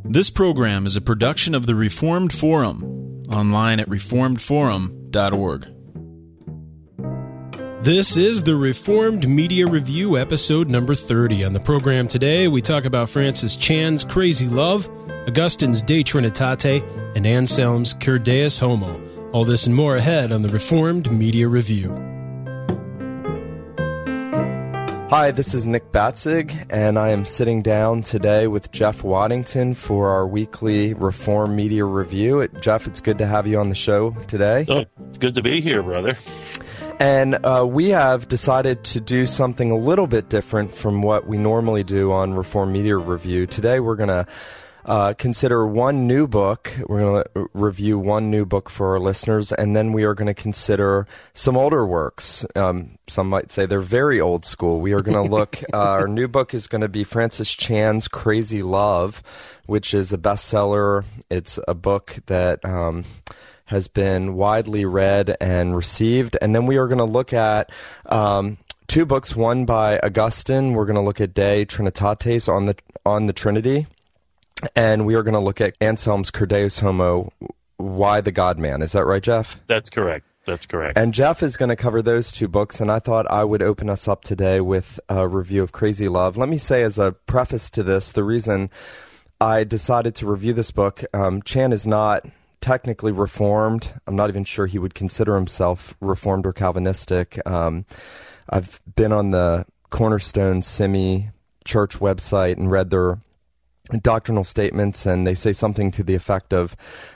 This program is a production of the Reformed Forum, online at reformedforum.org. This is the Reformed Media Review, episode number 30. On the program today, we talk about Francis Chan's Crazy Love, Augustine's De Trinitate, and Anselm's Cur Deus Homo. All this and more ahead on the Reformed Media Review. Hi, this is Nick Batzig, and I am sitting down today with Jeff Waddington for our weekly Reform Media Review. Jeff, it's good to have you on the show today. Oh, it's good to be here, brother. And we have decided to do something a little bit different from what we normally do on Reform Media Review. Today we're going to consider one new book. We're going to review one new book for our listeners, and then we are going to consider some older works. Some might say they're very old school. We are going to look, our new book is going to be Francis Chan's Crazy Love, which is a bestseller. It's a book that has been widely read and received. And then we are going to look at two books, one by Augustine. We're going to look at De Trinitatis on the Trinity. And we are going to look at Anselm's Cur Deus Homo, Why the God-Man. Is that right, Jeff? That's correct. That's correct. And Jeff is going to cover those two books, and I thought I would open us up today with a review of Crazy Love. Let me say as a preface to this, the reason I decided to review this book, Chan is not technically Reformed. I'm not even sure he would consider himself Reformed or Calvinistic. I've been on the Cornerstone Semi Church website and read their doctrinal statements, and they say something to the effect of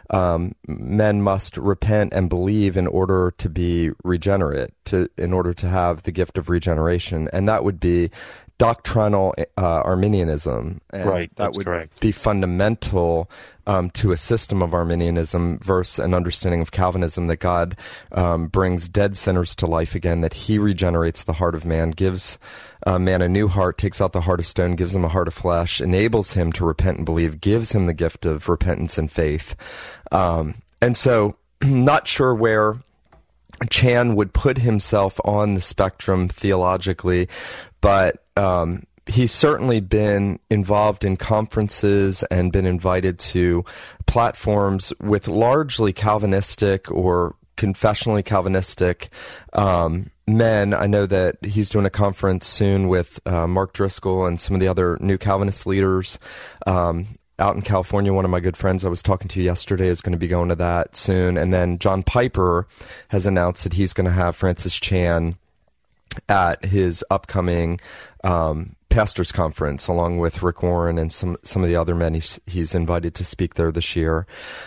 men must repent and believe in order to be regenerate, in order to have the gift of regeneration, and that would be doctrinal Arminianism. And right, that would correct. Be fundamental to a system of Arminianism versus an understanding of Calvinism that God brings dead sinners to life again, that he regenerates the heart of man, gives man a new heart, takes out the heart of stone, gives him a heart of flesh, enables him to repent and believe, gives him the gift of repentance and faith. And so, not sure where Chan would put himself on the spectrum theologically, but he's certainly been involved in conferences and been invited to platforms with largely Calvinistic or confessionally Calvinistic men. I know that he's doing a conference soon with Mark Driscoll and some of the other new Calvinist leaders out in California. One of my good friends I was talking to yesterday is going to be going to that soon. And then John Piper has announced that he's going to have Francis Chan at his upcoming pastors conference, along with Rick Warren and some of the other men he's invited to speak there this year.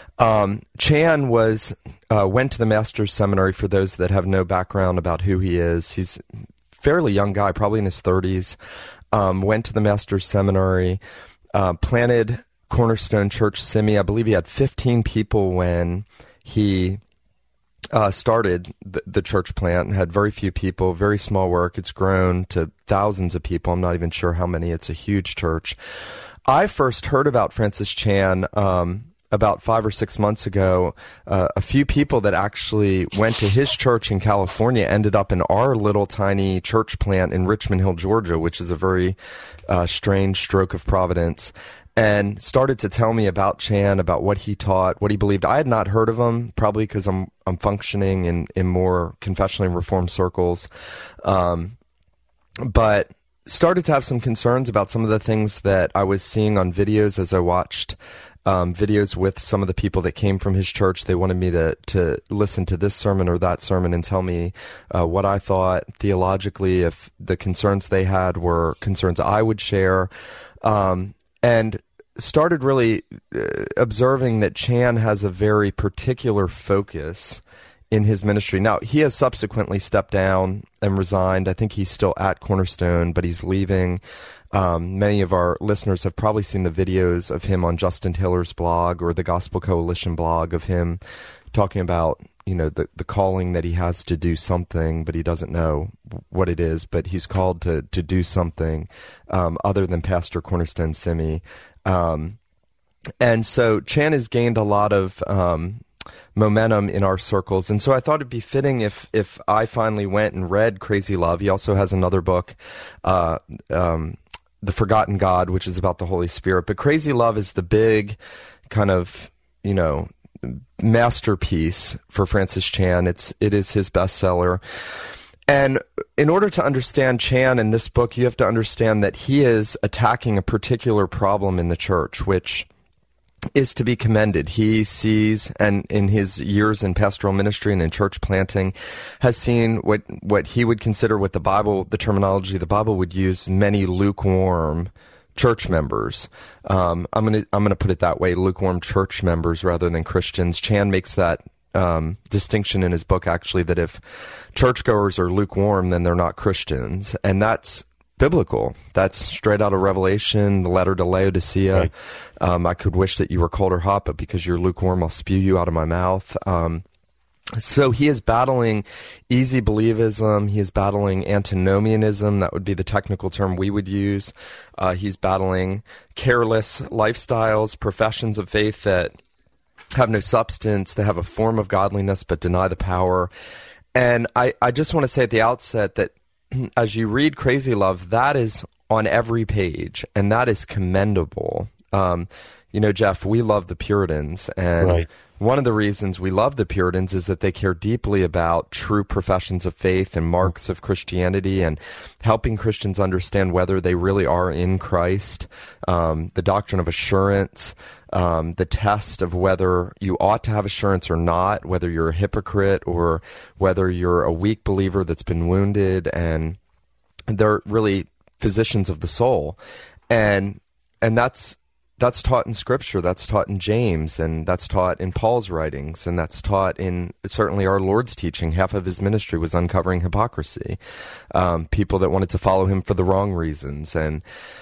Chan went to the Master's Seminary. For those that have no background about who he is, he's a fairly young guy, probably in his 30s. Went to the Master's Seminary, planted Cornerstone Church Semi. I believe he had 15 people when he started the church plant, and had very few people, very small work. It's grown to thousands of people. I'm not even sure how many. It's a huge church. I first heard about Francis Chan about 5 or 6 months ago. A few people that actually went to his church in California ended up in our little tiny church plant in Richmond Hill, Georgia, which is a very strange stroke of Providence, and started to tell me about Chan, about what he taught, what he believed. I had not heard of him, probably because I'm functioning in more confessionally reformed circles, but started to have some concerns about some of the things that I was seeing on videos as I watched videos with some of the people that came from his church. They wanted me to listen to this sermon or that sermon and tell me what I thought theologically, if the concerns they had were concerns I would share. And started really observing that Chan has a very particular focus in his ministry. Now, he has subsequently stepped down and resigned. I think he's still at Cornerstone, but he's leaving. Many of our listeners have probably seen the videos of him on Justin Taylor's blog or the Gospel Coalition blog, of him talking about, the calling that he has to do something, but he doesn't know what it is, but he's called to do something other than pastor Cornerstone Semi. And so Chan has gained a lot of momentum in our circles, and so I thought it'd be fitting if I finally went and read Crazy Love. He also has another book The Forgotten God, which is about the Holy Spirit. But Crazy Love is the big kind of, masterpiece for Francis Chan. It is his bestseller. And in order to understand Chan in this book, you have to understand that he is attacking a particular problem in the church, which is to be commended. He sees, and in his years in pastoral ministry and in church planting, has seen what he would consider what the terminology the Bible would use, many lukewarm church members. I'm gonna put it that way, lukewarm church members rather than Christians. Chan makes that distinction in his book, actually, that if churchgoers are lukewarm, then they're not Christians. And that's biblical. That's straight out of Revelation, the letter to Laodicea. Right. I could wish that you were cold or hot, but because you're lukewarm, I'll spew you out of my mouth. So he is battling easy believism. He is battling antinomianism. That would be the technical term we would use. He's battling careless lifestyles, professions of faith that have no substance, that have a form of godliness but deny the power. And I just want to say at the outset that as you read Crazy Love, that is on every page, and that is commendable. Jeff, we love the Puritans, and right. One of the reasons we love the Puritans is that they care deeply about true professions of faith and marks of Christianity and helping Christians understand whether they really are in Christ, the doctrine of assurance, the test of whether you ought to have assurance or not, whether you're a hypocrite or whether you're a weak believer that's been wounded, and they're really physicians of the soul. And that's taught in Scripture, that's taught in James, and that's taught in Paul's writings, and that's taught in certainly our Lord's teaching. Half of his ministry was uncovering hypocrisy, people that wanted to follow him for the wrong reasons. And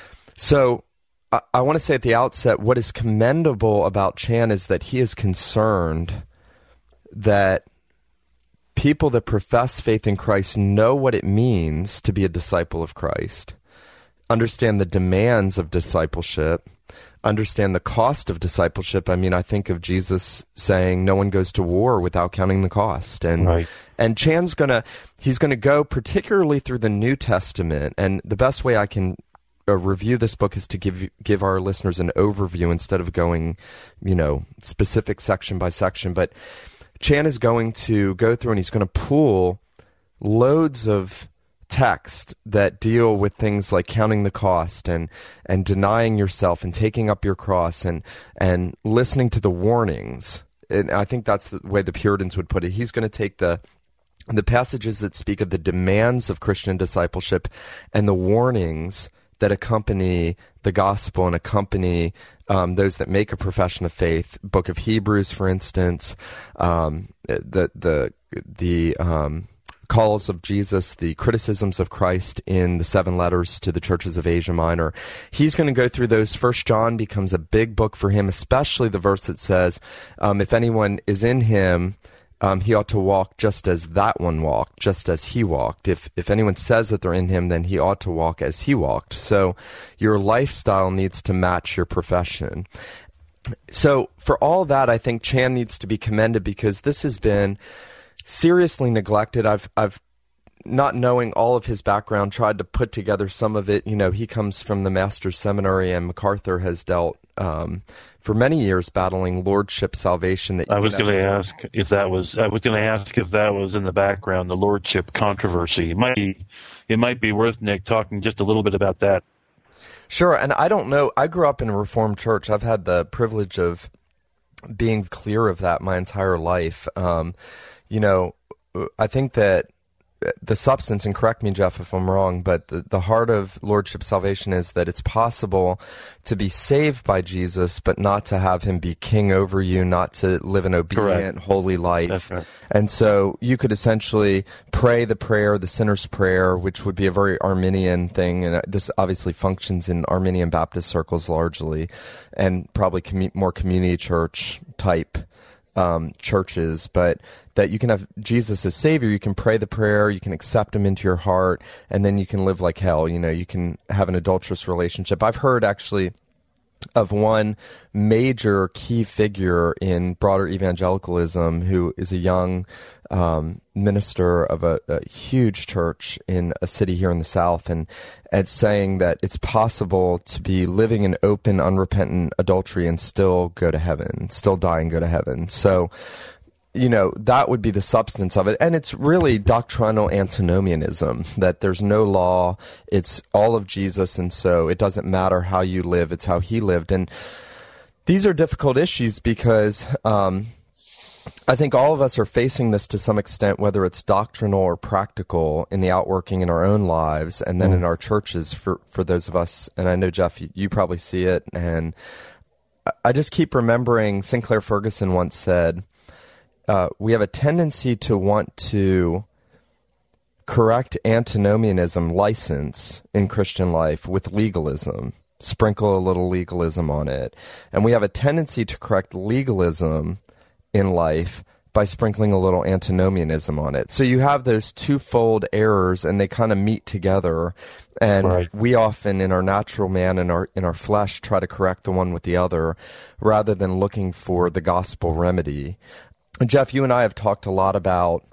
so I want to say at the outset, what is commendable about Chan is that he is concerned that people that profess faith in Christ know what it means to be a disciple of Christ, understand the demands of discipleship, understand the cost of discipleship. I mean, I think of Jesus saying, no one goes to war without counting the cost. And right. And Chan's he's gonna go particularly through the New Testament. And the best way I can review this book is to give our listeners an overview instead of going, specific section by section. But Chan is going to go through and he's going to pull loads of text that deal with things like counting the cost and denying yourself and taking up your cross and listening to the warnings. And I think that's the way the Puritans would put it. He's going to take the passages that speak of the demands of Christian discipleship and the warnings that accompany the gospel and accompany those that make a profession of faith. Book of Hebrews, for instance, the calls of Jesus, the criticisms of Christ in the 7 letters to the churches of Asia Minor. He's going to go through those. 1 John becomes a big book for him, especially the verse that says, if anyone is in him, he ought to walk just as that one walked, just as he walked. If anyone says that they're in him, then he ought to walk as he walked. So your lifestyle needs to match your profession. So for all that, I think Chan needs to be commended because this has been seriously neglected. I've not knowing all of his background, tried to put together some of it. He comes from the Master's Seminary, and MacArthur has dealt for many years battling lordship salvation. I was going to ask if that was in the background, the lordship controversy. It might be worth, Nick, talking just a little bit about that. Sure, and I don't know. I grew up in a Reformed church. I've had the privilege of being clear of that my entire life. I think that the substance, and correct me, Jeff, if I'm wrong, but the heart of lordship salvation is that it's possible to be saved by Jesus, but not to have him be king over you, not to live an obedient, holy life. That's right. And so you could essentially pray the prayer, the sinner's prayer, which would be a very Arminian thing, and this obviously functions in Arminian Baptist circles largely, and probably more community church type churches, but that you can have Jesus as Savior, you can pray the prayer, you can accept him into your heart, and then you can live like hell. You can have an adulterous relationship. I've heard actually of one major key figure in broader evangelicalism who is a young minister of a huge church in a city here in the South, and saying that it's possible to be living in open, unrepentant adultery and still go to heaven, still die and go to heaven. So, that would be the substance of it. And it's really doctrinal antinomianism, that there's no law, it's all of Jesus, and so it doesn't matter how you live, it's how he lived. And these are difficult issues because I think all of us are facing this to some extent, whether it's doctrinal or practical, in the outworking in our own lives and then in our churches for those of us. And I know, Jeff, you probably see it. And I just keep remembering Sinclair Ferguson once said, we have a tendency to want to correct antinomianism license in Christian life with legalism, sprinkle a little legalism on it. And we have a tendency to correct legalism in life by sprinkling a little antinomianism on it. So you have those twofold errors, and they kind of meet together. And we often, in our natural man and in our flesh, try to correct the one with the other, rather than looking for the gospel remedy. Jeff, you and I have talked a lot about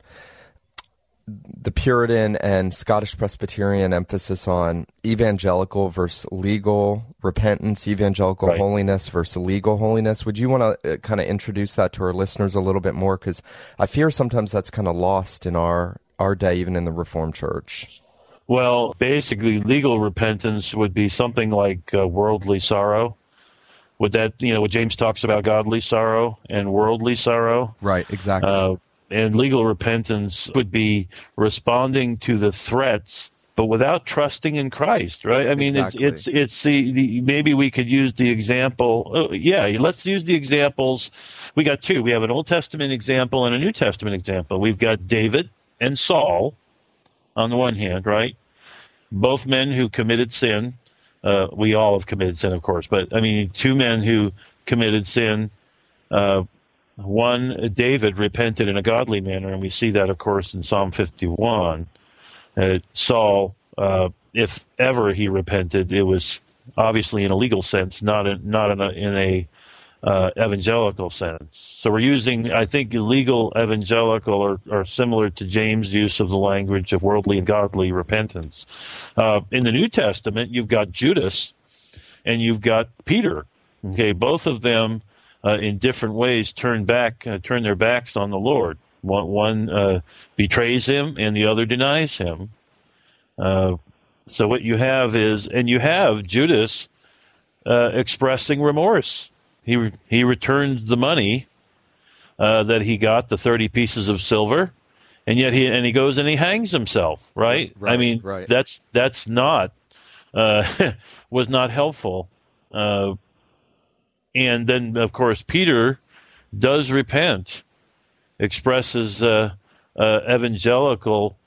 the Puritan and Scottish Presbyterian emphasis on evangelical versus legal repentance, evangelical holiness versus legal holiness. Would you want to kind of introduce that to our listeners a little bit more? Because I fear sometimes that's kind of lost in our day, even in the Reformed Church. Well, basically, legal repentance would be something like worldly sorrow. Would that, what James talks about, godly sorrow and worldly sorrow? Right, exactly. And legal repentance would be responding to the threats, but without trusting in Christ, right? I mean, exactly. it's the maybe we could use the example. Let's use the examples. We got two. We have an Old Testament example and a New Testament example. We've got David and Saul on the one hand, right? Both men who committed sin. We all have committed sin, of course, but I mean, two men who committed sin. One, David, repented in a godly manner, and we see that, of course, in Psalm 51. Saul, if ever he repented, it was obviously in a legal sense, not in a evangelical sense. So we're using, I think, legal evangelical are similar to James' use of the language of worldly and godly repentance. In the New Testament, you've got Judas and you've got Peter. Okay, both of them in different ways turn their backs on the Lord. One betrays him and the other denies him. So what you have you have Judas expressing remorse. He returns the money that he got, the 30 pieces of silver, and yet he goes and he hangs himself. Right? I mean, that's not was not helpful. And then, of course, Peter does repent, expresses evangelical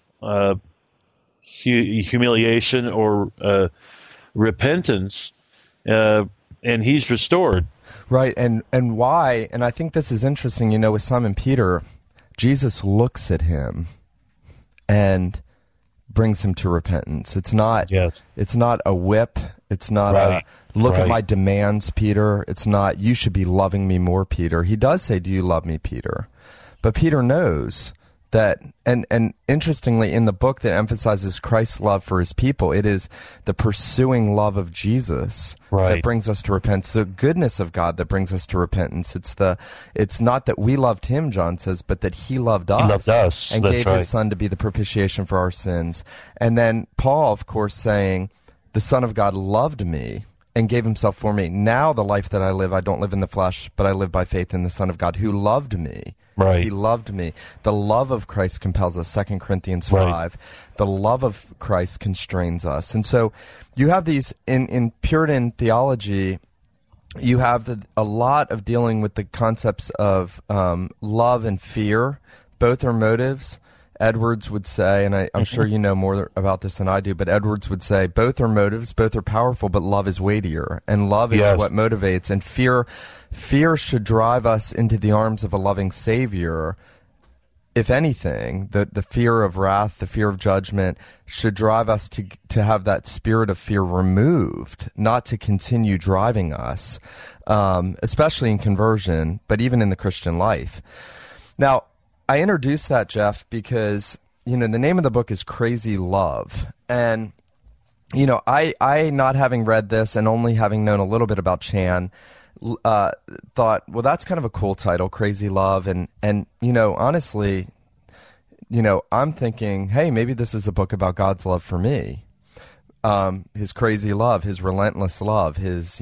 humiliation or repentance, and he's restored. Right, and why? And I think this is interesting, with Simon Peter, Jesus looks at him and brings him to repentance. It's not a whip. It's not a look at my demands, Peter. It's not, you should be loving me more, Peter. He does say, do you love me, Peter? But Peter knows that, and interestingly, in the book that emphasizes Christ's love for his people, it is the pursuing love of Jesus that brings us to repentance, the goodness of God that brings us to repentance. It's not that we loved him, John says, but that he loved us, and gave his son to be the propitiation for our sins. And then Paul, of course, saying, the Son of God loved me and gave himself for me. Now the life that I live, I don't live in the flesh, but I live by faith in the Son of God who loved me. He loved me. The love of Christ compels us, 2 Corinthians 5. The love of Christ constrains us. And so you have these, in Puritan theology, you have a lot of dealing with the concepts of love and fear. Both are motives. Edwards would say, and I'm sure you know more about this than I do, but Edwards would say both are motives, both are powerful, but love is weightier, and love is what motivates. And fear should drive us into the arms of a loving Savior, if anything, the fear of wrath, the fear of judgment should drive us to have that spirit of fear removed, not to continue driving us, especially in conversion, but even in the Christian life. Now, I introduced that, Jeff, because, the name of the book is Crazy Love. And, I not having read this and only having known a little bit about Chan, thought, well, that's kind of a cool title, Crazy Love. And honestly, I'm thinking, hey, maybe this is a book about God's love for me. His crazy love, his relentless love, his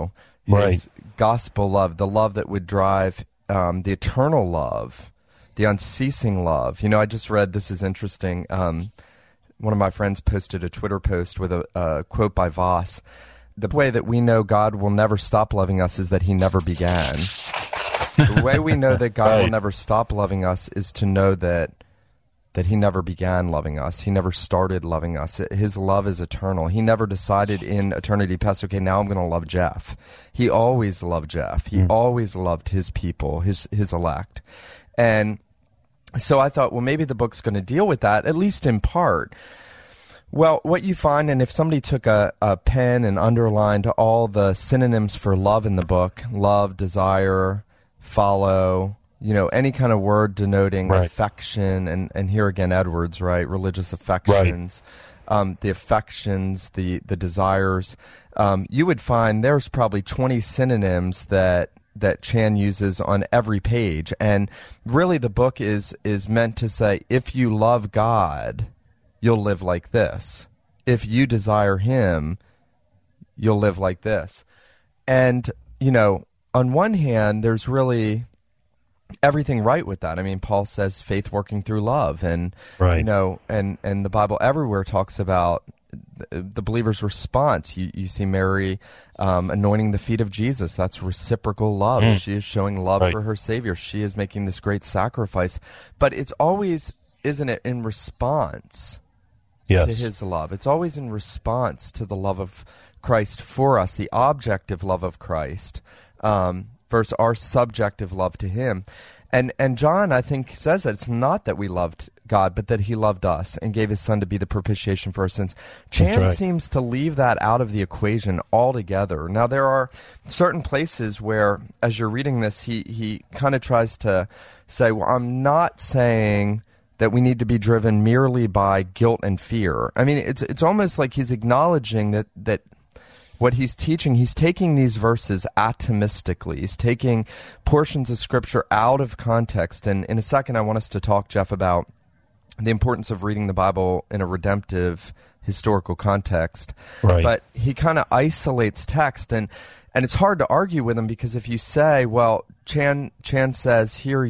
gospel love, the love that would drive the eternal love, the unceasing love. I just read, this is interesting, one of my friends posted a Twitter post with a quote by Voss. The way that we know God will never stop loving us is that he never began. The way we know that God will never stop loving us is to know that he never began loving us. He never started loving us. His love is eternal. He never decided in eternity past, okay, now I'm going to love Jeff. He always loved Jeff. He always loved his people, his elect. And so I thought, well, maybe the book's going to deal with that, at least in part. Well, what you find, and if somebody took a pen and underlined all the synonyms for love in the book, love, desire, follow, any kind of word denoting affection, and here again, Edwards, right, religious affections, the affections, the desires, you would find there's probably 20 synonyms that Chan uses on every page. And really the book is meant to say, if you love God, you'll live like this. If you desire him, you'll live like this. And, on one hand, there's really everything right with that. I mean, Paul says faith working through love, and, and the Bible everywhere talks about the believer's response. You see Mary anointing the feet of Jesus. That's reciprocal love. She is showing love for her Savior. She is making this great sacrifice. But it's always, isn't it, in response to his love. It's always in response to the love of Christ for us, the objective love of Christ, versus our subjective love to him. And John, I think, says that it's not that we loved God, but that he loved us and gave his son to be the propitiation for our sins. Chan seems to leave that out of the equation altogether. Now, there are certain places where, as you're reading this, he kind of tries to say, well, I'm not saying that we need to be driven merely by guilt and fear. I mean, it's almost like he's acknowledging that what he's teaching, he's taking these verses atomistically. He's taking portions of Scripture out of context. And in a second, I want us to talk, Jeff, about the importance of reading the Bible in a redemptive historical context. But he kind of isolates text, and it's hard to argue with him, because if you say, well, Chan says here,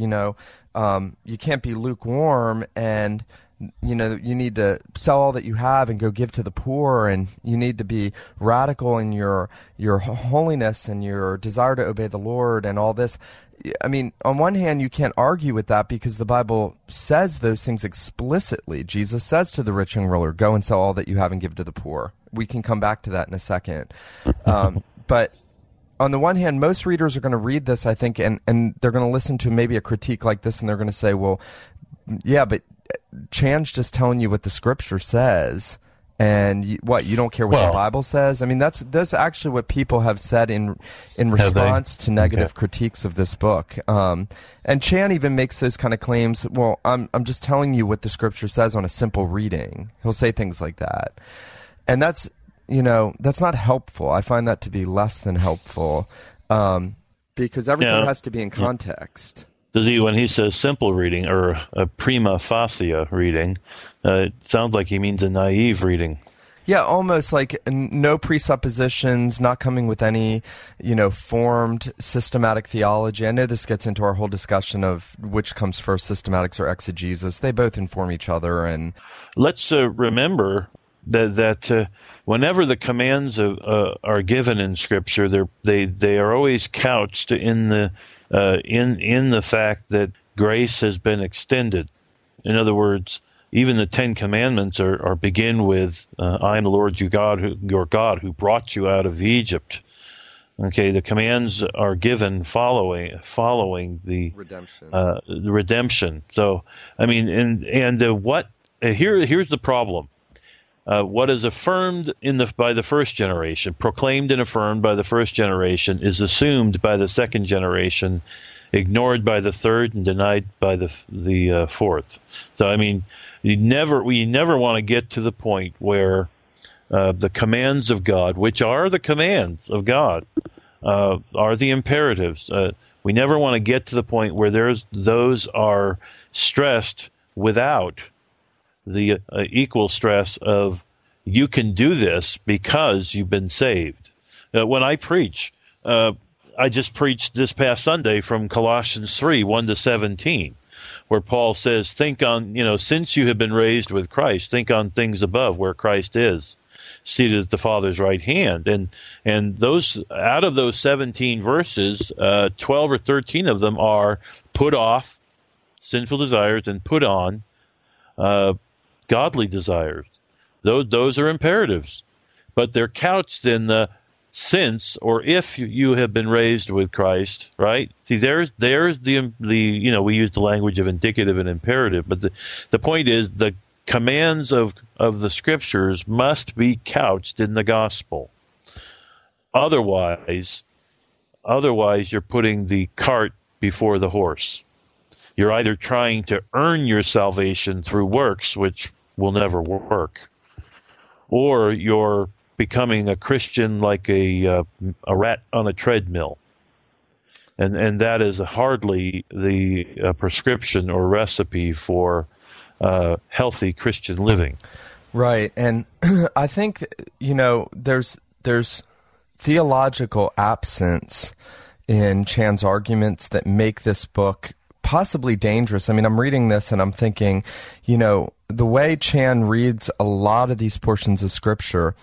you can't be lukewarm, and you need to sell all that you have and go give to the poor, and you need to be radical in your holiness and your desire to obey the Lord and all this. I mean, on one hand, you can't argue with that because the Bible says those things explicitly. Jesus says to the rich young ruler, go and sell all that you have and give to the poor. We can come back to that in a second. But on the one hand, most readers are going to read this, I think, and they're going to listen to maybe a critique like this, and they're going to say, well, yeah, but Chan's just telling you what the Scripture says, and you don't care what the Bible says? I mean, that's actually what people have said in response to negative critiques of this book. And Chan even makes those kind of claims. Well, I'm just telling you what the Scripture says on a simple reading. He'll say things like that, and that's not helpful. I find that to be less than helpful, because everything has to be in context. Does he, when he says simple reading or a prima facie reading, it sounds like he means a naive reading. Yeah, almost like no presuppositions, not coming with any, formed systematic theology. I know this gets into our whole discussion of which comes first, systematics or exegesis. They both inform each other. And let's remember that whenever the commands are given in Scripture, they are always couched in the fact that grace has been extended. In other words, even the Ten Commandments are begin with, I am the Lord your God who brought you out of Egypt. Okay, the commands are given following the redemption. So, I mean, here's the problem. What is affirmed by the first generation, proclaimed and affirmed by the first generation, is assumed by the second generation, ignored by the third, and denied by the fourth. So, I mean, we never want to get to the point where the commands of God, which are the commands of God, are the imperatives. We never want to get to the point where those are stressed without the equal stress of you can do this because you've been saved. When I preach, I just preached this past Sunday from Colossians 3, 1-17, where Paul says, think on, since you have been raised with Christ, think on things above where Christ is, seated at the Father's right hand. And those, out of those 17 verses, 12 or 13 of them are put off sinful desires and put on godly desires. Those are imperatives, but they're couched in the since or if you have been raised with Christ, right? See, there's the we use the language of indicative and imperative, but the point is the commands of the Scriptures must be couched in the gospel. Otherwise you're putting the cart before the horse. You're either trying to earn your salvation through works, which will never work, or you're becoming a Christian like a rat on a treadmill. And that is hardly the prescription or recipe for healthy Christian living. Right. And I think, there's theological absence in Chan's arguments that make this book possibly dangerous. I mean, I'm reading this and I'm thinking, the way Chan reads a lot of these portions of Scripture,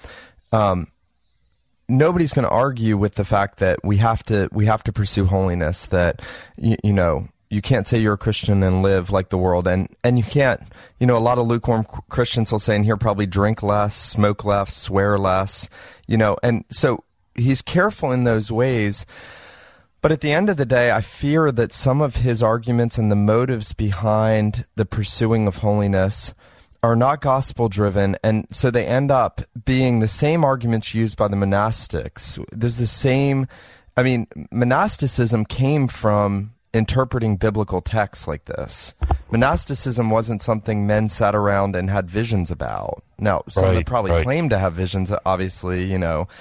nobody's going to argue with the fact that we have to pursue holiness, that, you can't say you're a Christian and live like the world. And you can't, a lot of lukewarm Christians will say in here probably drink less, smoke less, swear less, and so he's careful in those ways. But at the end of the day, I fear that some of his arguments and the motives behind the pursuing of holiness are not gospel-driven, and so they end up being the same arguments used by the monastics. There's the same, monasticism came from interpreting biblical texts like this. Monasticism wasn't something men sat around and had visions about. Now, some of them probably claim to have visions, obviously,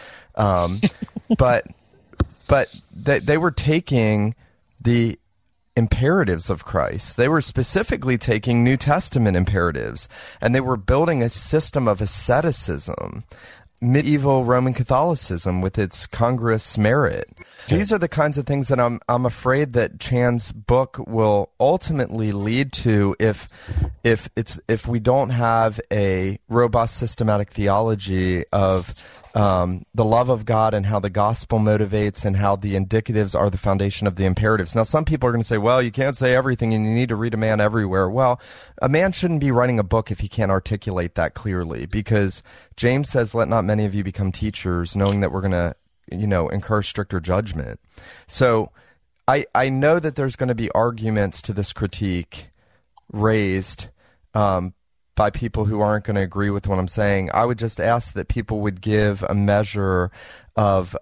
but they were taking the imperatives of Christ. They were specifically taking New Testament imperatives, and they were building a system of asceticism, medieval Roman Catholicism with its congruous merit. These are the kinds of things that I'm afraid that Chan's book will ultimately lead to if we don't have a robust systematic theology of the love of God and how the gospel motivates and how the indicatives are the foundation of the imperatives. Now, some people are going to say, well, you can't say everything and you need to read a man everywhere. Well, a man shouldn't be writing a book if he can't articulate that clearly, because James says, let not many of you become teachers, knowing that we're going to, incur stricter judgment. So I know that there's going to be arguments to this critique raised by people who aren't going to agree with what I'm saying. I would just ask that people would give a measure of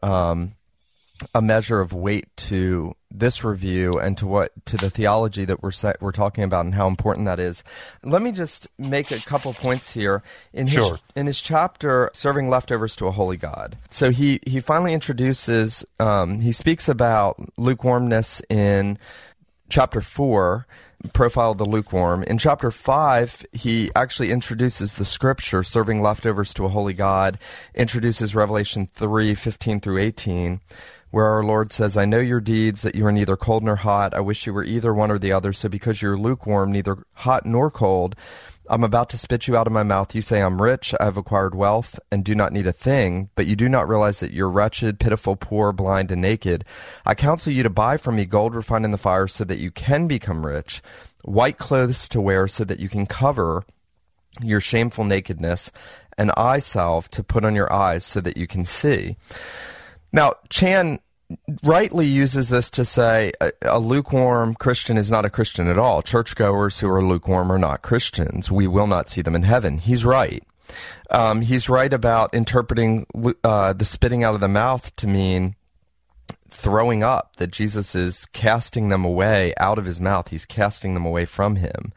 weight to this review and to the theology that we're talking about and how important that is. Let me just make a couple points here in his chapter, Serving Leftovers to a Holy God. So he finally introduces, he speaks about lukewarmness in chapter 4. Profile of the lukewarm. In chapter 5, he actually introduces the scripture, Serving Leftovers to a Holy God, introduces Revelation 3:15 through 18, where our Lord says, I know your deeds, that you are neither cold nor hot. I wish you were either one or the other. So because you're lukewarm, neither hot nor cold, I'm about to spit you out of my mouth. You say, I'm rich, I have acquired wealth, and do not need a thing, but you do not realize that you're wretched, pitiful, poor, blind, and naked. I counsel you to buy from me gold refined in the fire so that you can become rich, white clothes to wear so that you can cover your shameful nakedness, and eye salve to put on your eyes so that you can see. Now, Chan rightly uses this to say a lukewarm Christian is not a Christian at all. Churchgoers who are lukewarm are not Christians. We will not see them in heaven. He's right. He's right about interpreting the spitting out of the mouth to mean throwing up, that Jesus is casting them away out of his mouth. He's casting them away from him.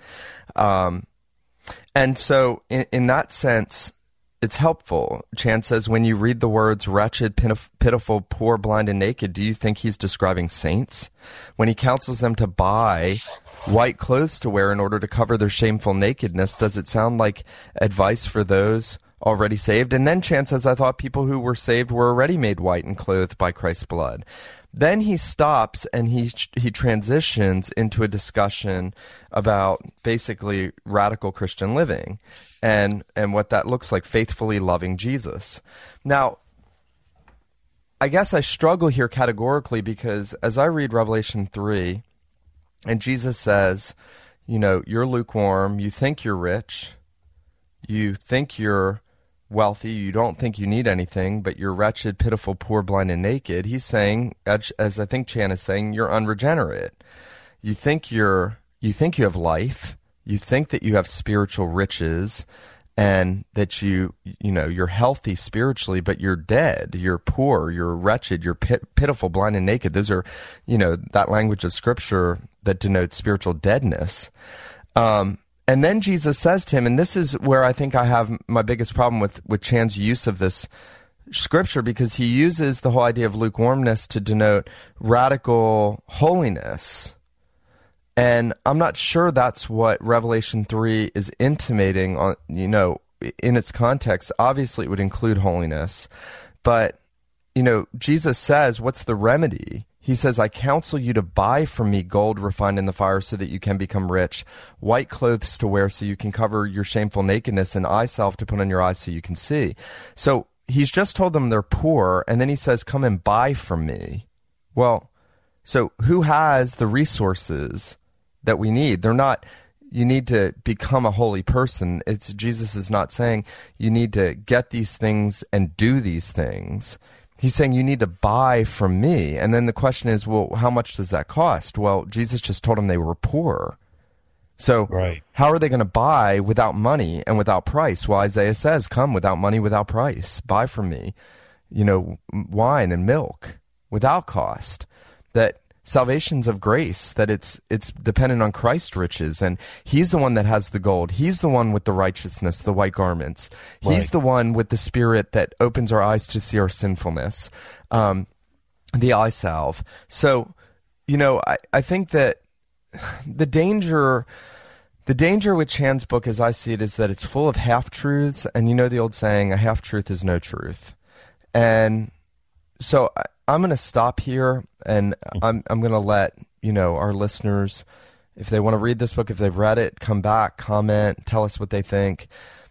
And so in that sense, it's helpful. Chan says, when you read the words wretched, pitiful, poor, blind, and naked, do you think he's describing saints? When he counsels them to buy white clothes to wear in order to cover their shameful nakedness, does it sound like advice for those already saved? And then Chan says, I thought people who were saved were already made white and clothed by Christ's blood. Then he stops and he transitions into a discussion about basically radical Christian living and what that looks like, faithfully loving Jesus. Now, I guess I struggle here categorically because as I read Revelation 3, and Jesus says, you're lukewarm, you think you're rich, you think you're wealthy, you don't think you need anything, but you're wretched, pitiful, poor, blind, and naked. He's saying, as I think Chan is saying, you're unregenerate. You think you have life, you think that you have spiritual riches, and that you're healthy spiritually, but you're dead, you're poor, you're wretched, you're pitiful, blind, and naked. Those are, that language of Scripture that denotes spiritual deadness. And then Jesus says to him, and this is where I think I have my biggest problem with Chan's use of this Scripture, because he uses the whole idea of lukewarmness to denote radical holiness. And I'm not sure that's what Revelation 3 is intimating on, in its context. Obviously, it would include holiness. But, Jesus says, what's the remedy? He says, I counsel you to buy from me gold refined in the fire so that you can become rich, white clothes to wear so you can cover your shameful nakedness, and eye salve to put on your eyes so you can see. So he's just told them they're poor, and then he says, come and buy from me. Well, so who has the resources that we need? They're not, you need to become a holy person. Jesus is not saying you need to get these things and do these things. He's saying you need to buy from me. And then the question is, well, how much does that cost? Well, Jesus just told them they were poor. So How are they going to buy without money and without price? Well, Isaiah says, come without money, without price. Buy from me, wine and milk without cost. That salvation's of grace, that it's dependent on Christ's riches, and he's the one that has the gold. He's the one with the righteousness, the white garments. He's the one with the Spirit that opens our eyes to see our sinfulness, the eye salve. So, I think that the danger with Chan's book, as I see it, is that it's full of half-truths, and the old saying, a half-truth is no truth. And so I'm going to stop here, and I'm going to let our listeners, if they want to read this book, if they've read it, come back, comment, tell us what they think.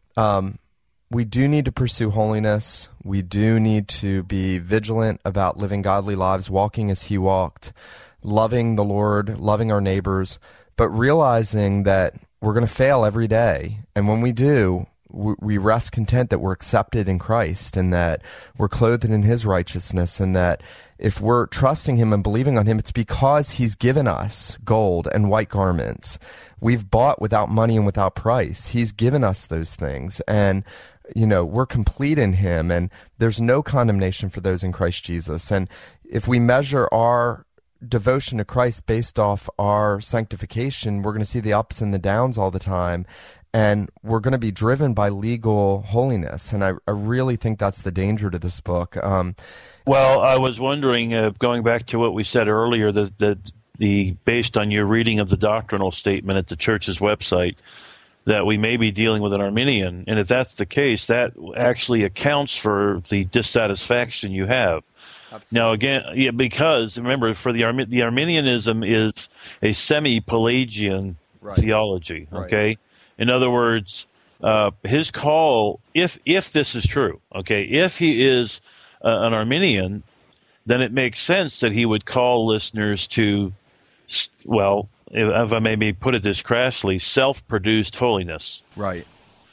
We do need to pursue holiness. We do need to be vigilant about living godly lives, walking as he walked, loving the Lord, loving our neighbors, but realizing that we're going to fail every day, and when we do, we rest content that we're accepted in Christ and that we're clothed in his righteousness, and that if we're trusting him and believing on him, it's because he's given us gold and white garments. We've bought without money and without price. He's given us those things, and we're complete in him, and there's no condemnation for those in Christ Jesus. And if we measure our devotion to Christ based off our sanctification, we're going to see the ups and the downs all the time. And we're going to be driven by legal holiness. And I really think that's the danger to this book. Well, I was wondering, going back to what we said earlier, that based on your reading of the doctrinal statement at the church's website, that we may be dealing with an Arminian. And if that's the case, that actually accounts for the dissatisfaction you have. Absolutely. Now, again, because, remember, for the Arminianism is a semi-Pelagian theology, okay? Right. In other words, his call, if this is true, okay, if he is an Arminian, then it makes sense that he would call listeners to, well, if I may put it this crassly, self-produced holiness. Right.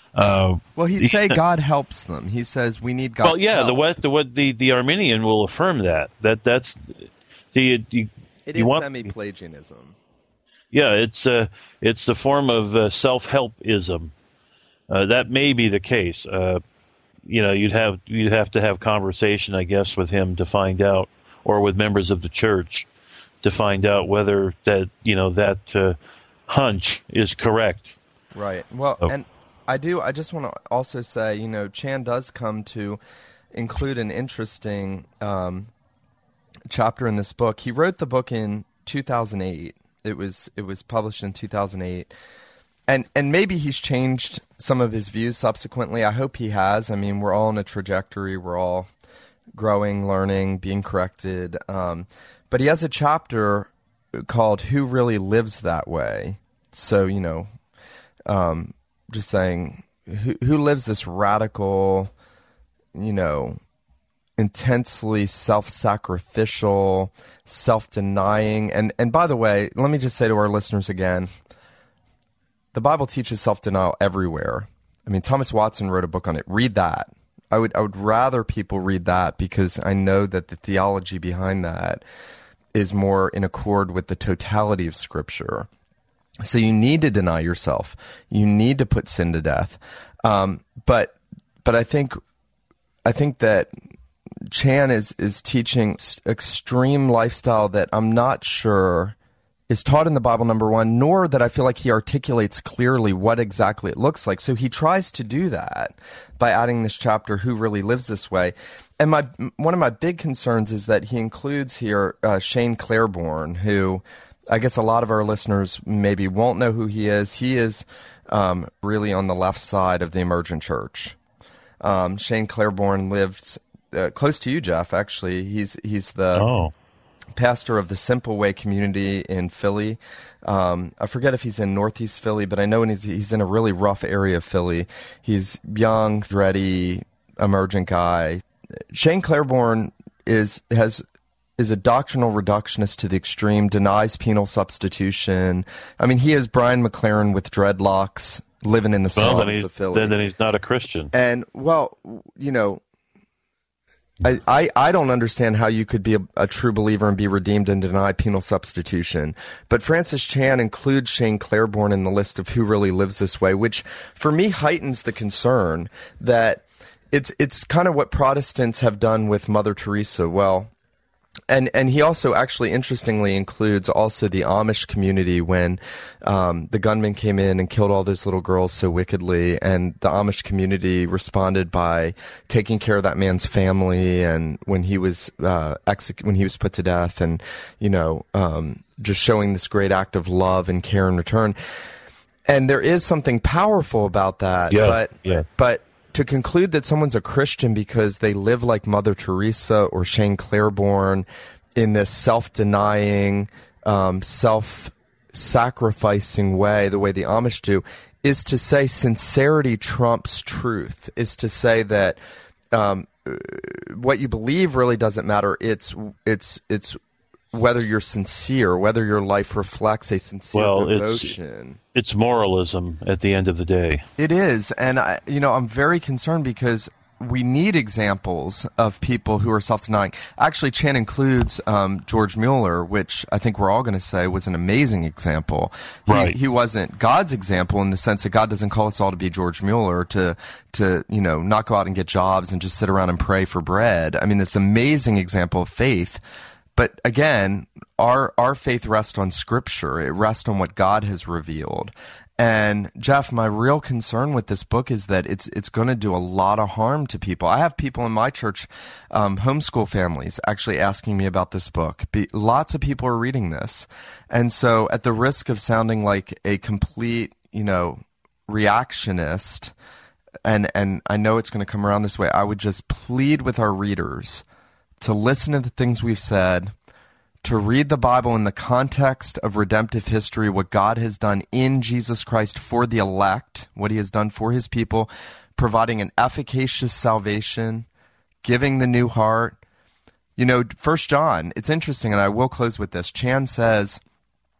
He'd say God helps them. He says we need God's help. The Arminian will affirm that. That's it is semi-Pelagianism. Yeah, it's the form of self-helpism. That may be the case. You'd have to have conversation, I guess, with him to find out, or with members of the church to find out whether that hunch is correct. Right. Well, and I just want to also say, Chan does come to include an interesting chapter in this book. He wrote the book in 2008. It was published in 2008. And maybe he's changed some of his views subsequently. I hope he has. I mean, we're all on a trajectory. We're all growing, learning, being corrected. But he has a chapter called Who Really Lives That Way? So, just saying, who lives this radical, intensely self-sacrificial, self-denying. And by the way, let me just say to our listeners again, the Bible teaches self-denial everywhere. I mean, Thomas Watson wrote a book on it. Read that. I would rather people read that, because I know that the theology behind that is more in accord with the totality of Scripture. So you need to deny yourself. You need to put sin to death. But I think that Chan is teaching extreme lifestyle that I'm not sure is taught in the Bible, number one, nor that I feel like he articulates clearly what exactly it looks like. So he tries to do that by adding this chapter, Who Really Lives This Way? And one of my big concerns is that he includes here Shane Claiborne, who I guess a lot of our listeners maybe won't know who he is. He is really on the left side of the emergent church. Shane Claiborne lives close to you, Jeff, actually. He's the pastor of the Simple Way community in Philly. I forget if he's in Northeast Philly, but I know he's in a really rough area of Philly. He's young, thready, emergent guy. Shane Claiborne is a doctrinal reductionist to the extreme, denies penal substitution. I mean, he is Brian McLaren with dreadlocks living in the slums of Philly. Then he's not a Christian. And, well, I don't understand how you could be a true believer and be redeemed and deny penal substitution. But Francis Chan includes Shane Claiborne in the list of Who Really Lives This Way, which for me heightens the concern that it's kind of what Protestants have done with Mother Teresa. Well, and he also actually interestingly includes also the Amish community when the gunman came in and killed all those little girls so wickedly, and the Amish community responded by taking care of that man's family, and when he was when he was put to death, and just showing this great act of love and care in return. And there is something powerful about that. But to conclude that someone's a Christian because they live like Mother Teresa or Shane Claiborne in this self-denying, self-sacrificing way, the way the Amish do, is to say sincerity trumps truth, is to say that what you believe really doesn't matter. It's whether you're sincere, whether your life reflects a sincere devotion. It's moralism at the end of the day. It is, and I'm very concerned because we need examples of people who are self-denying. Actually, Chan includes George Mueller, which I think we're all going to say was an amazing example. Right. He wasn't God's example in the sense that God doesn't call us all to be George Mueller, to not go out and get jobs and just sit around and pray for bread. I mean, it's an amazing example of faith. But again, our faith rests on Scripture. It rests on what God has revealed. And Jeff, my real concern with this book is that it's going to do a lot of harm to people. I have people in my church, homeschool families, actually asking me about this book. Lots of people are reading this. And so at the risk of sounding like a complete, reactionist, and I know it's going to come around this way, I would just plead with our readers to listen to the things we've said, to read the Bible in the context of redemptive history, what God has done in Jesus Christ for the elect, what he has done for his people, providing an efficacious salvation, giving the new heart. 1 John, it's interesting, and I will close with this. Chan says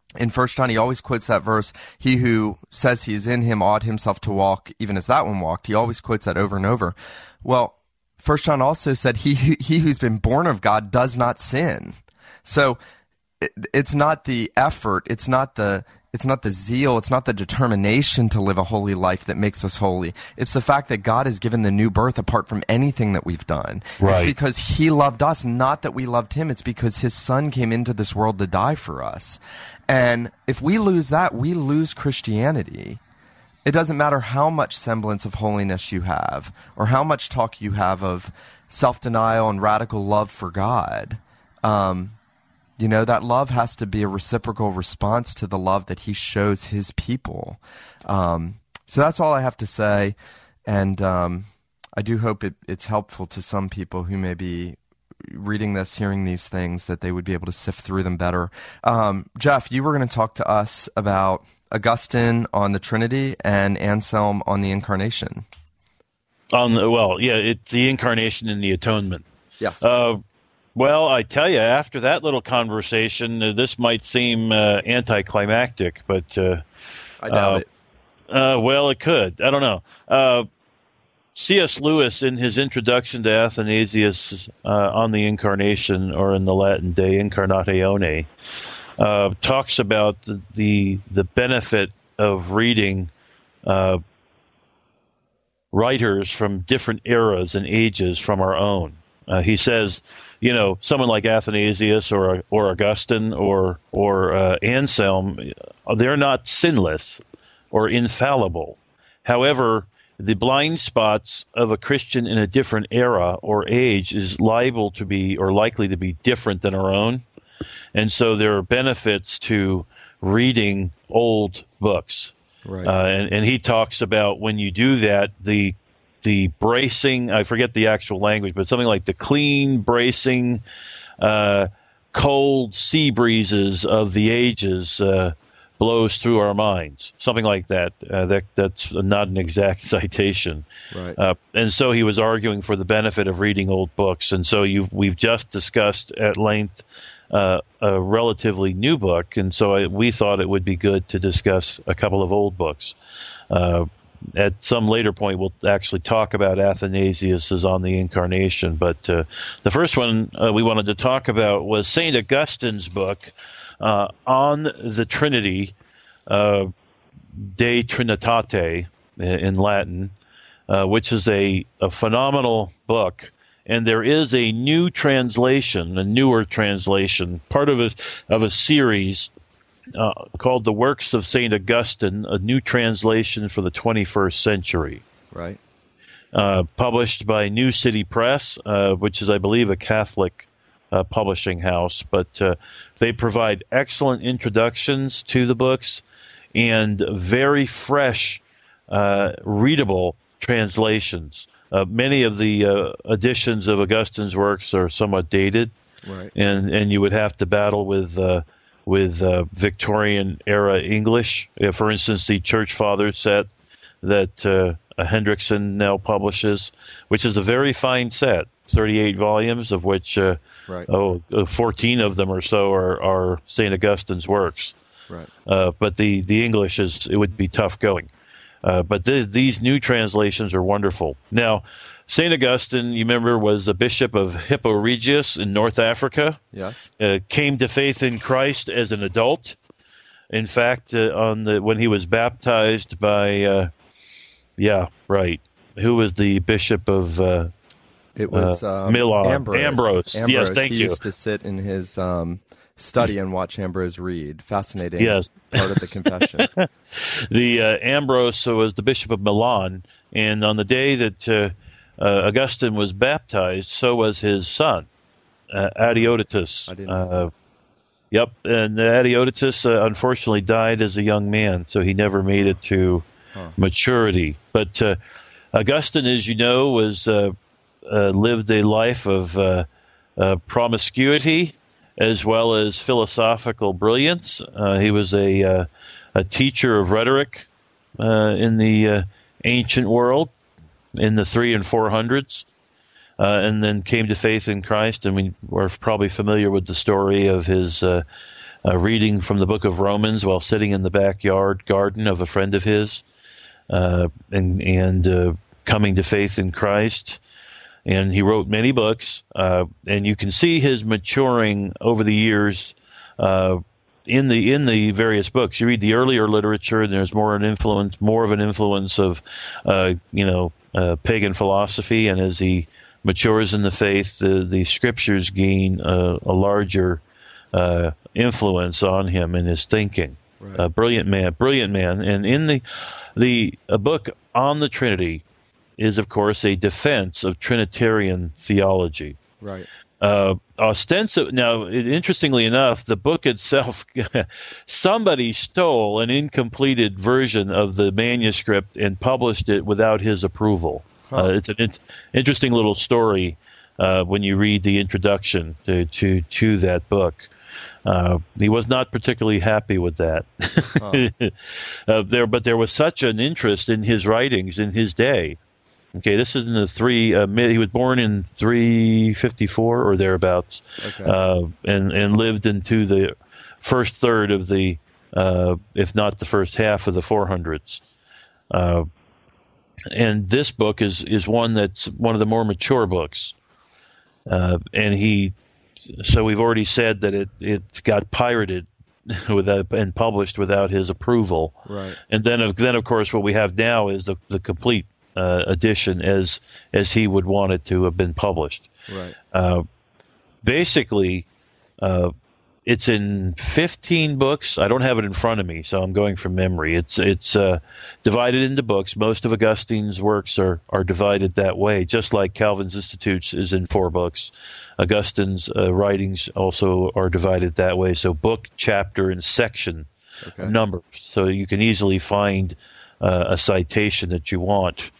in 1 John, he always quotes that verse, he who says he is in him ought himself to walk even as that one walked. He always quotes that over and over. Well, 1 John also said, he who's been born of God does not sin. So it's not the effort, it's not the zeal, it's not the determination to live a holy life that makes us holy. It's the fact that God has given the new birth apart from anything that we've done. Right. It's because he loved us, not that we loved him. It's because his son came into this world to die for us. And if we lose that, we lose Christianity. It doesn't matter how much semblance of holiness you have or how much talk you have of self-denial and radical love for God. That love has to be a reciprocal response to the love that he shows his people. So that's all I have to say. And I do hope it's helpful to some people who may be reading this, hearing these things, that they would be able to sift through them better. Jeff, you were going to talk to us about Augustine on the Trinity and Anselm on the Incarnation. It's the Incarnation and the Atonement. Yes. Well, I tell you, after that little conversation, this might seem anticlimactic, but I doubt it. Well, it could. I don't know. C.S. Lewis, in his introduction to Athanasius on the Incarnation, or in the Latin De Incarnatione, talks about the benefit of reading writers from different eras and ages from our own. He says, someone like Athanasius or Augustine or Anselm, they're not sinless or infallible. However, the blind spots of a Christian in a different era or age is liable to be or likely to be different than our own. And so there are benefits to reading old books. Right. And he talks about when you do that, the bracing, I forget the actual language, but something like the clean, bracing, cold sea breezes of the ages blows through our minds. Something like that. That's not an exact citation. Right. And so he was arguing for the benefit of reading old books. And so we've just discussed at length a relatively new book, and so we thought it would be good to discuss a couple of old books. At some later point, we'll actually talk about Athanasius' On the Incarnation, but the first one we wanted to talk about was St. Augustine's book on the Trinity, De Trinitate in Latin, which is a phenomenal book. And there is a new translation, a newer translation, part of a series called The Works of St. Augustine, a new translation for the 21st century. Right. Published by New City Press, which is, I believe, a Catholic publishing house. But they provide excellent introductions to the books and very fresh, readable translations. Many of the editions of Augustine's works are somewhat dated, right, and you would have to battle with Victorian era English. For instance, the Church Fathers set that Hendrickson now publishes, which is a very fine set, 38 volumes, of which 14 of them or so are St. Augustine's works. Right. But the English it would be tough going. But these new translations are wonderful. Now, St. Augustine, you remember, was a bishop of Hippo Regius in North Africa. Yes. Came to faith in Christ as an adult. In fact, when he was baptized by, who was the bishop of it was Milan? Ambrose. Yes, thank he you. Used to sit in his study and watch Ambrose read. Fascinating. Yes. Part of the confession. The Ambrose was the bishop of Milan, and on the day that Augustine was baptized, so was his son, Adeodatus. I didn't know. Yep, and Adeodatus unfortunately died as a young man, so he never made it to maturity. But Augustine, as you know, lived a life of promiscuity as well as philosophical brilliance. He was a teacher of rhetoric in the ancient world in the 300s and 400s, and then came to faith in Christ. And we are probably familiar with the story of his reading from the book of Romans while sitting in the backyard garden of a friend of his, and coming to faith in Christ. And he wrote many books, and you can see his maturing over the years in the various books. You read the earlier literature, and there's more of an influence of pagan philosophy, and as he matures in the faith, the scriptures gain a larger influence on him in his thinking. Right. Brilliant man. And in the book on the Trinity is, of course, a defense of Trinitarian theology. Right. Interestingly enough, the book itself, somebody stole an incompleted version of the manuscript and published it without his approval. Huh. It's an interesting little story when you read the introduction to that book. He was not particularly happy with that. Huh. But there was such an interest in his writings in his day. Okay, this is in the he was born in 354 or thereabouts, okay. And lived into the first third of the, if not the first half of the 400s. And this book is one that's one of the more mature books. So we've already said that it got pirated and published without his approval. Right. And then of course what we have now is the complete edition as he would want it to have been published. Right. Basically, it's in 15 books. I don't have it in front of me, so I'm going from memory. It's divided into books. Most of Augustine's works are divided that way, just like Calvin's Institutes is in 4 books. Augustine's writings also are divided that way, so book, chapter, and section numbers. So you can easily find a citation that you want.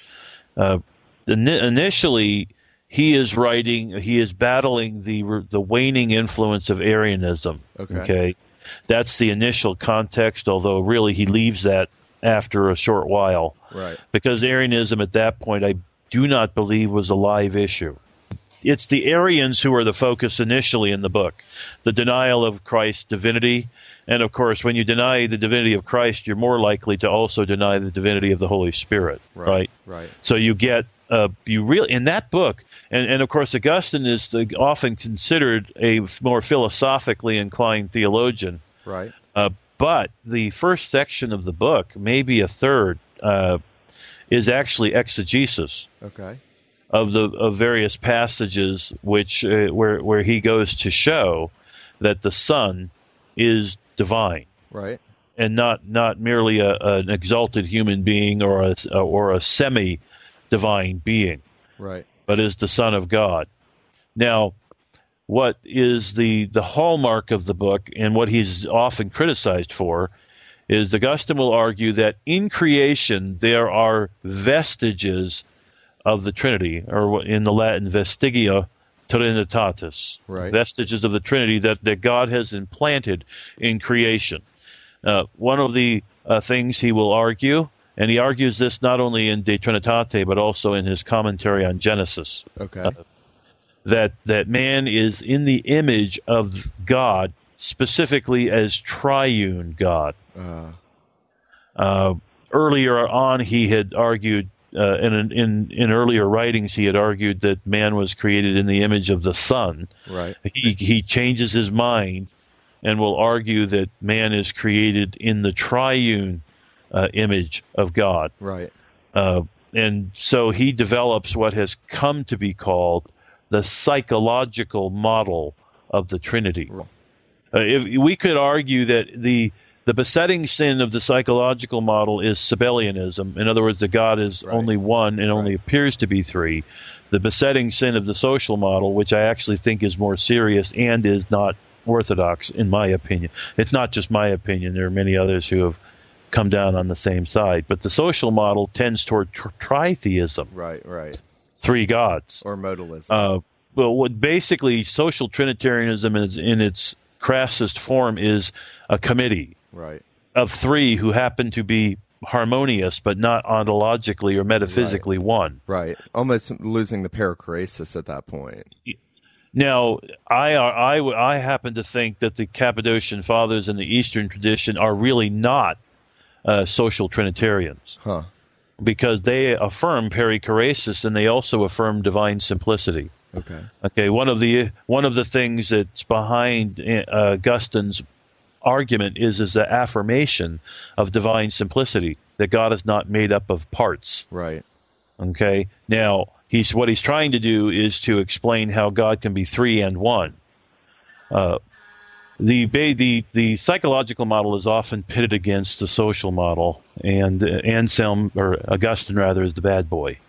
Initially, he is battling the waning influence of Arianism. Okay, that's the initial context. Although really he leaves that after a short while, right? Because Arianism at that point, I do not believe, was a live issue. It's the Arians who are the focus initially in the book, the denial of Christ's divinity. And, of course, when you deny the divinity of Christ, you're more likely to also deny the divinity of the Holy Spirit, right? Right. So you get, in that book, and of course, Augustine is often considered a more philosophically inclined theologian. Right. But the first section of the book, maybe a third, is actually exegesis. Okay. Of various passages which where he goes to show that the Son is divine, right, and not merely an exalted human being or a semi-divine being, right, but is the Son of God. Now, what is the hallmark of the book, and what he's often criticized for, is Augustine will argue that in creation there are vestiges of the Trinity, or in the Latin, vestigia Trinitatis, right. Vestiges of the Trinity that God has implanted in creation. One of the things he will argue, and he argues this not only in De Trinitate, but also in his commentary on Genesis, that man is in the image of God, specifically as triune God. Earlier on, he had argued, in earlier writings, he had argued that man was created in the image of the Son. Right. He changes his mind and will argue that man is created in the triune image of God. Right. And so he develops what has come to be called the psychological model of the Trinity. Right. If we could argue that the besetting sin of the psychological model is Sabellianism. In other words, that God is only one and only appears to be three. The besetting sin of the social model, which I actually think is more serious and is not orthodox, in my opinion. It's not just my opinion. There are many others who have come down on the same side. But the social model tends toward tritheism. Right. 3 gods. Or modalism. What basically social Trinitarianism is, in its crassest form, is a committee. Right. Of 3 who happen to be harmonious, but not ontologically or metaphysically one. Right. Almost losing the perichoresis at that point. Now, I happen to think that the Cappadocian Fathers in the Eastern tradition are really not social Trinitarians, because they affirm perichoresis and they also affirm divine simplicity. Okay. One of the things that's behind Augustine's argument is the affirmation of divine simplicity, that God is not made up of parts. Right. Okay. Now, what he's trying to do is to explain how God can be three and one. The psychological model is often pitted against the social model, and Augustine rather, is the bad boy.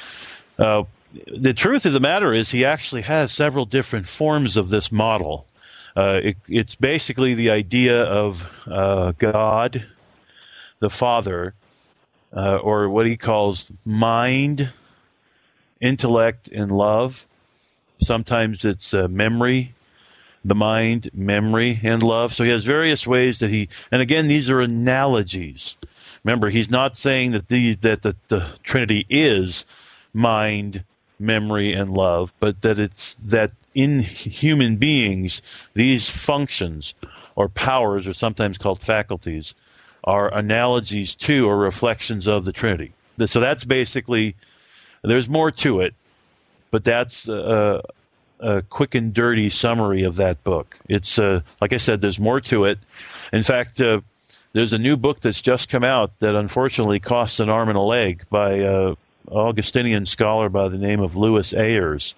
The truth of the matter is he actually has several different forms of this model. It's basically the idea of God, the Father, or what he calls mind, intellect, and love. Sometimes it's memory, the mind, memory, and love. So he has various ways that and again, these are analogies. Remember, he's not saying that the Trinity is mind, memory, and love, but that in human beings, these functions or powers, or sometimes called faculties, are analogies to or reflections of the Trinity. So that's basically, there's more to it, but that's a quick and dirty summary of that book. It's like I said, there's more to it. In fact, there's a new book that's just come out that unfortunately costs an arm and a leg by Augustinian scholar by the name of Louis Ayers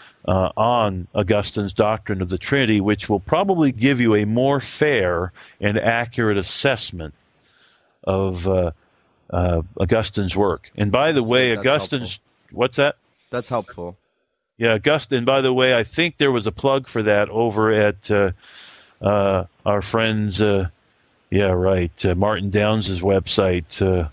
on Augustine's doctrine of the Trinity, which will probably give you a more fair and accurate assessment of Augustine's work. And by the way, Augustine's... What's that? That's helpful. Yeah, Augustine, by the way, I think there was a plug for that over at our friends, Martin Downs' website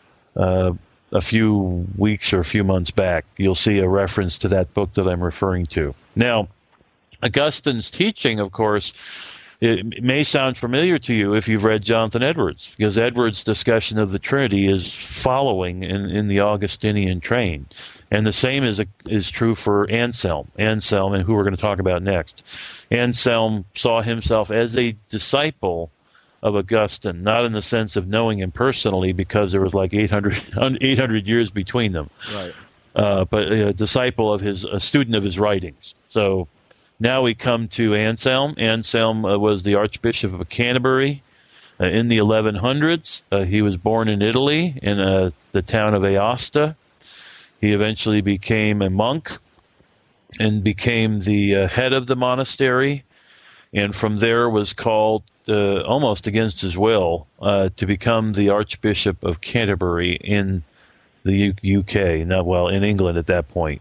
a few weeks or a few months back. You'll see a reference to that book that I'm referring to. Now, Augustine's teaching, of course, it may sound familiar to you if you've read Jonathan Edwards, because Edwards' discussion of the Trinity is following in the Augustinian train. And the same is true for Anselm, and who we're going to talk about next. Anselm saw himself as a disciple of Augustine, not in the sense of knowing him personally, because there was like 800 years between them, right? But a disciple of a student of his writings. So now we come to Anselm. Anselm was the Archbishop of Canterbury in the 1100s. He was born in Italy, in the town of Aosta. He eventually became a monk and became the head of the monastery, and from there was called, almost against his will, to become the Archbishop of Canterbury in the UK, in England at that point.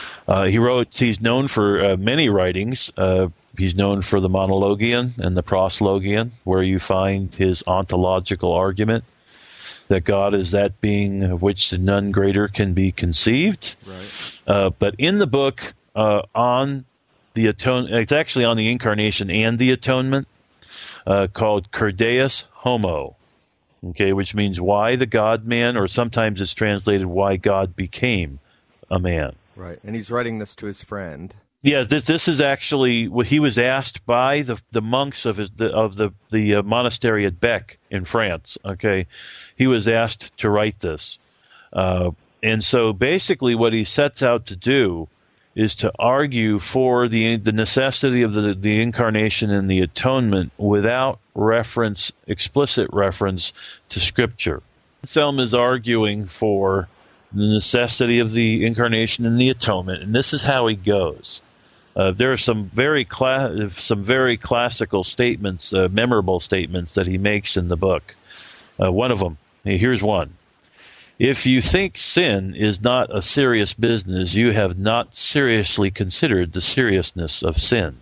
He's known for many writings. He's known for the Monologion and the Proslogion, where you find his ontological argument that God is that being of which none greater can be conceived. Right. But in the book on the it's actually on the Incarnation and the Atonement, called Cur Deus Homo, okay, which means why the God-man, or sometimes it's translated why God became a man. Right, and he's writing this to his friend. Yes, this is actually what he was asked by the monks of the monastery at Bec in France. Okay, he was asked to write this, and so basically what he sets out to do is to argue for the necessity of the Incarnation and the Atonement without explicit reference to Scripture. Anselm is arguing for the necessity of the Incarnation and the Atonement, and this is how he goes. There are some very classical statements, memorable statements that he makes in the book. One of them, here's one. If you think sin is not a serious business, you have not seriously considered the seriousness of sin.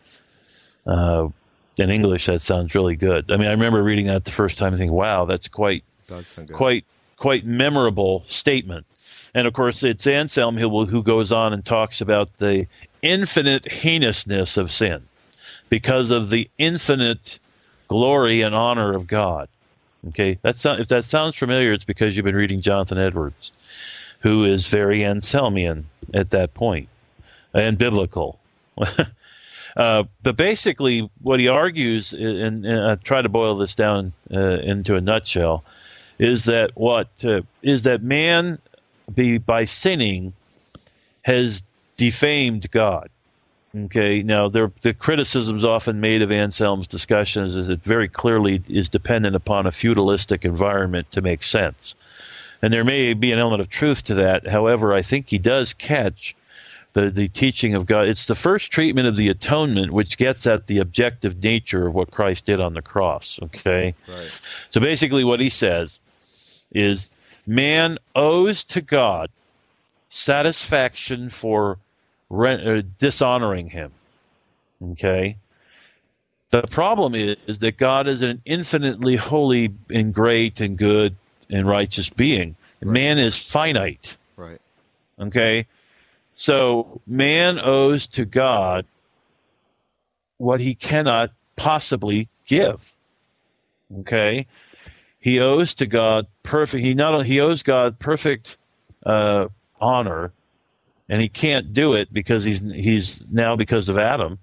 In English, that sounds really good. I mean, I remember reading that the first time and thinking, wow, that's quite memorable statement. And of course, it's Anselm who goes on and talks about the infinite heinousness of sin because of the infinite glory and honor of God. Okay, if that sounds familiar, it's because you've been reading Jonathan Edwards, who is very Anselmian at that point, and biblical. But basically, what he argues, and I try to boil this down into a nutshell, is that man, by sinning, has defamed God. Okay. Now, the criticisms often made of Anselm's discussions is it very clearly is dependent upon a feudalistic environment to make sense, and there may be an element of truth to that. However, I think he does catch the teaching of God. It's the first treatment of the atonement which gets at the objective nature of what Christ did on the cross. Okay. Right. So basically, what he says is man owes to God satisfaction for dishonoring him. Okay? The problem is that God is an infinitely holy and great and good and righteous being. Right. Man is finite. Right. Okay? So man owes to God what he cannot possibly give. Okay? He owes to God perfect. He owes God perfect honor, and he can't do it because he's now, because of Adam,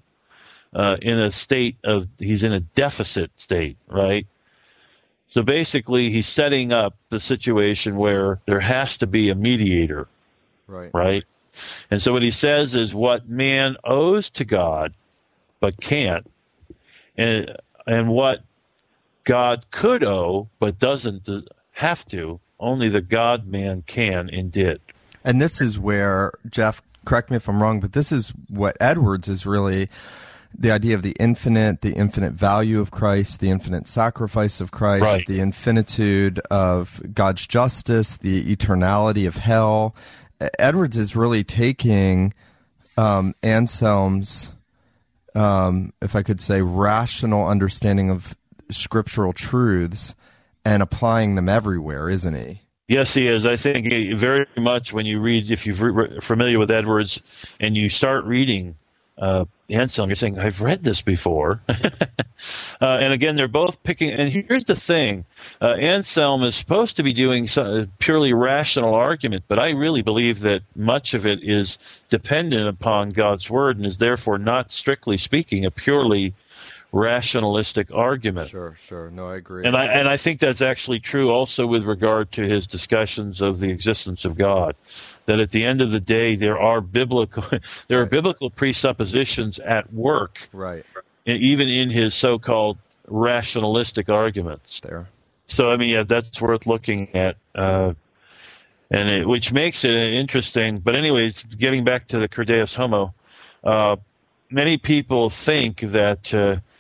he's in a deficit state, right? So basically, he's setting up the situation where there has to be a mediator, right? And so what he says is what man owes to God but can't, and what God could owe but doesn't have to, only the God-man can and did. And this is where, Jeff, correct me if I'm wrong, but this is what Edwards is really, the idea of the infinite value of Christ, the infinite sacrifice of Christ, right, the infinitude of God's justice, the eternality of hell. Edwards is really taking Anselm's, if I could say, rational understanding of scriptural truths and applying them everywhere, isn't he? Yes, he is. I think very much when you read, if you're familiar with Edwards and you start reading Anselm, you're saying, I've read this before. And again, they're both picking, and here's the thing, Anselm is supposed to be doing some purely rational argument, but I really believe that much of it is dependent upon God's word and is therefore not, strictly speaking, a purely rationalistic argument. Sure. No, I agree. And I think that's actually true also with regard to his discussions of the existence of God. That at the end of the day, there are biblical presuppositions at work, right, even in his so-called rationalistic arguments. There. So I mean, yeah, that's worth looking at, which makes it interesting. But anyways, getting back to the Cur Deus Homo, many people think that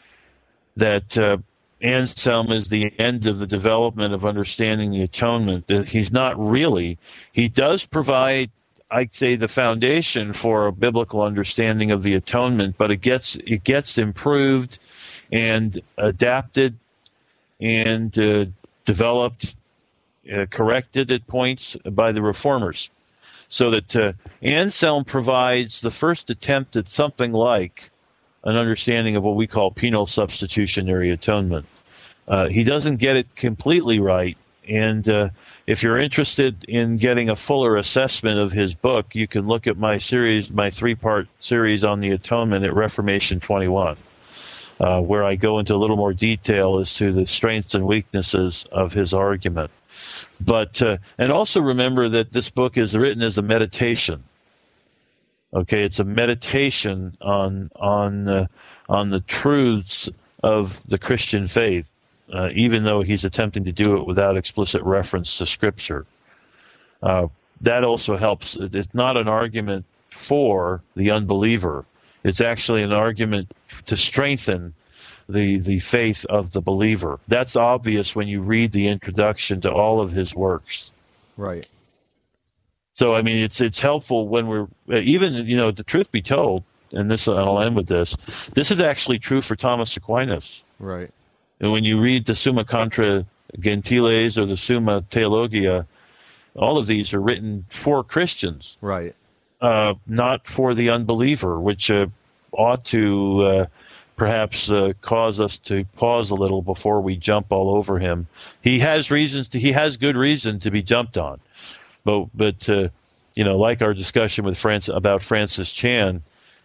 Anselm is the end of the development of understanding the atonement. He's not really. He does provide, I'd say, the foundation for a biblical understanding of the atonement, but it gets improved and adapted and developed, corrected at points by the reformers. So that Anselm provides the first attempt at something like an understanding of what we call penal substitutionary atonement. He doesn't get it completely right, and if you're interested in getting a fuller assessment of his book, you can look at my three-part series on the atonement at Reformation 21, where I go into a little more detail as to the strengths and weaknesses of his argument. But and also remember that this book is written as a meditation. Okay, it's a meditation on the truths of the Christian faith, even though he's attempting to do it without explicit reference to Scripture. That also helps. It's not an argument for the unbeliever. It's actually an argument to strengthen the faith of the believer. That's obvious when you read the introduction to all of his works. Right. So, I mean, it's helpful when we're, even, the truth be told, and I'll end with this, this is actually true for Thomas Aquinas. Right. And when you read the Summa Contra Gentiles or the Summa Theologia, all of these are written for Christians. Right. Not for the unbeliever, which ought to perhaps cause us to pause a little before we jump all over him. He has good reason to be jumped on. But like our discussion with about Francis Chan,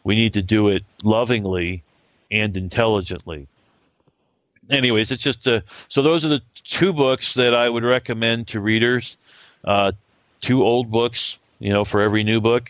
we need to do it lovingly and intelligently. Anyways, it's just so those are the two books that I would recommend to readers. Two old books, for every new book.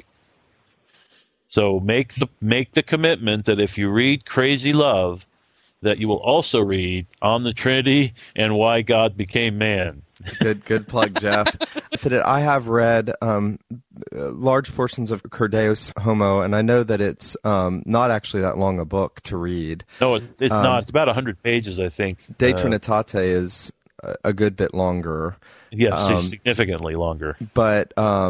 So make the commitment that if you read Crazy Love, that you will also read On the Trinity and Why God Became Man. Good plug, Jeff. I have read large portions of Cur Deus Homo, and I know that it's not actually that long a book to read. No, it's not. It's about 100 pages, I think. De Trinitate is a good bit longer. Yes, significantly longer. But,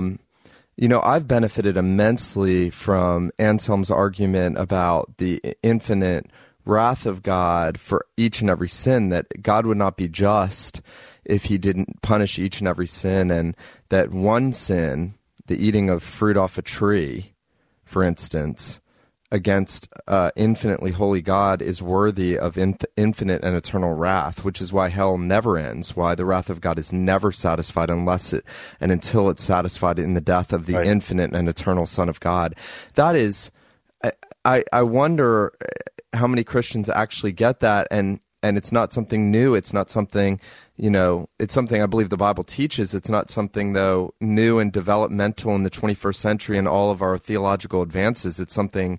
I've benefited immensely from Anselm's argument about the infinite wrath of God for each and every sin, that God would not be just if he didn't punish each and every sin, and that one sin, the eating of fruit off a tree, for instance, against infinitely holy God is worthy of infinite and eternal wrath, which is why hell never ends, why the wrath of God is never satisfied until it's satisfied in the death of the infinite and eternal Son of God. That is, I wonder how many Christians actually get that, and it's not something new. It's not something, it's something I believe the Bible teaches. It's not something, though, new and developmental in the 21st century and all of our theological advances. It's something,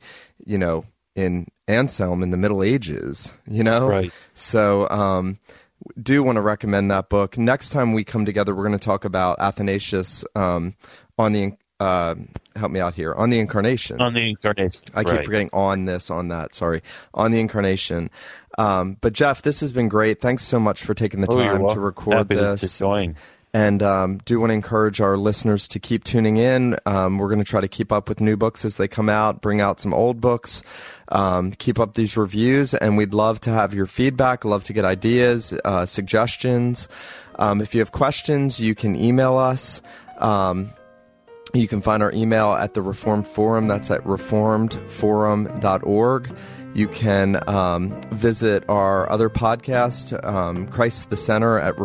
in Anselm in the Middle Ages, Right. So, do want to recommend that book. Next time we come together, we're going to talk about Athanasius on the help me out here. On the Incarnation. On the Incarnation. I keep forgetting on that. Sorry. On the Incarnation. But Jeff, this has been great. Thanks so much for taking the time to record Happy this. To join. And do want to encourage our listeners to keep tuning in. We're going to try to keep up with new books as they come out, bring out some old books, keep up these reviews, and we'd love to have your feedback, love to get ideas, suggestions. If you have questions, you can email us. You can find our email at the Reformed Forum. That's at reformedforum.org. You can visit our other podcast, Christ the Center, at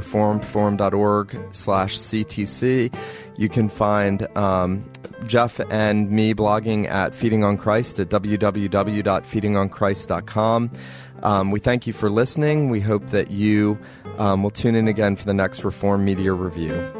reformedforum.org/CTC. You can find Jeff and me blogging at Feeding on Christ at www.feedingonchrist.com. We thank you for listening. We hope that you will tune in again for the next Reformed Media Review.